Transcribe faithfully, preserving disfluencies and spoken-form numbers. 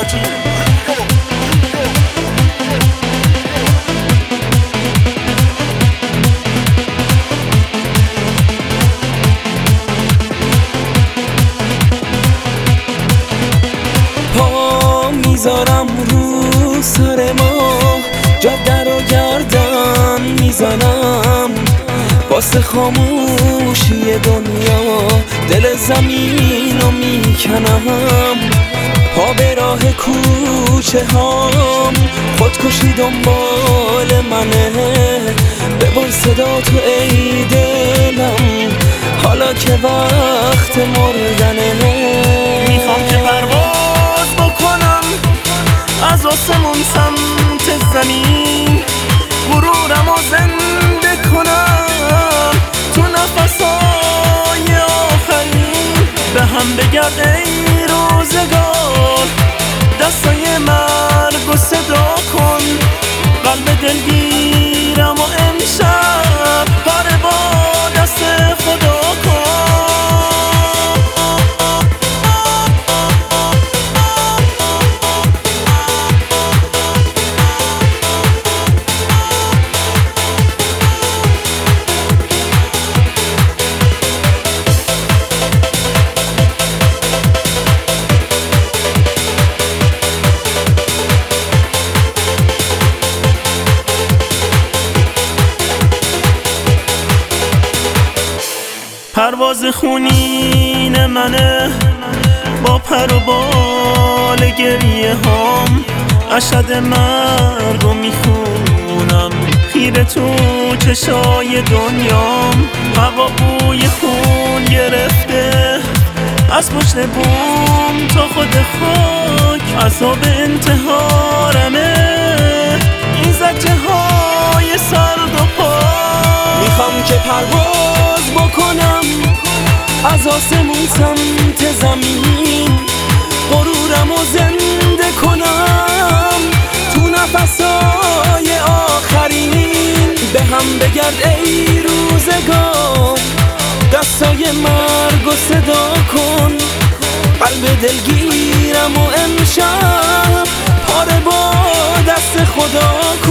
میاد. پا میذارم رو سر ما، جاده رو گردن میزنم، واسه خاموشی دنیا دل زمین رو میکنم. پا به راه کوچه هام، خودکشی دنبال منه، ببر صدا تو ای دلم حالا که وقت مردنه. میخوام که پرواز بکنم از آسمون سمت زمین، غرورم رو زنده کنم تو نفسای آخرین. به هم بگرد ای روزگار، دستای مرگ و صدا کن، قلب دلگیرم و امشب پاره با دست خدا کن. پرواز خونین منه با پر و بال گریه هام، اشهد مرگ رو میخونم خیره تو چشای دنیام. هوا بوی خون گرفته از پشت بوم تا خود خاک، عذاب انتحارمه این زجه های سرد و پاک. میخوام که پرواز بکنم از آسمون سمت زمین، غرورم رو زنده کنم تو نفسای آخرین. به هم بگرد ای روزگار، دستای مرگ و صدا کن، قلب دلگیرم و امشب پاره با دست خدا کن.